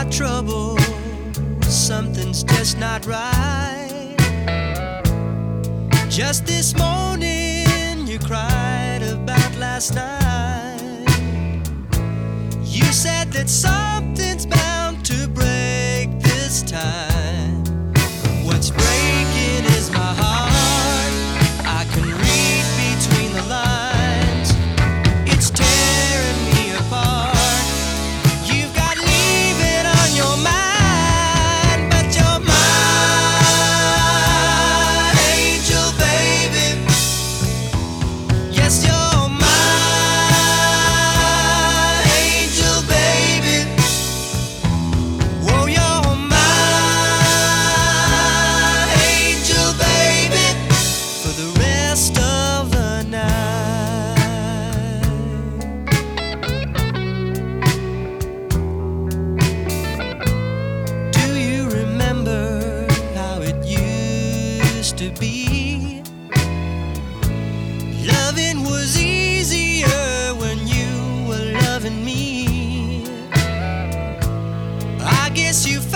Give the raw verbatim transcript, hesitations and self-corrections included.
got trouble, something's just not right. Just this morning you cried about last night. You said that something's bound to break this time. What's breaking is my heart. I can read between the lines. It's tearing me apart. You've got leaving on your mind, but you're my angel, baby. Yes, you're my angel, baby. Whoa, you're my angel, baby, for the rest of the night. Do you remember how it used to be? Loving was easier when you were loving me. I guess you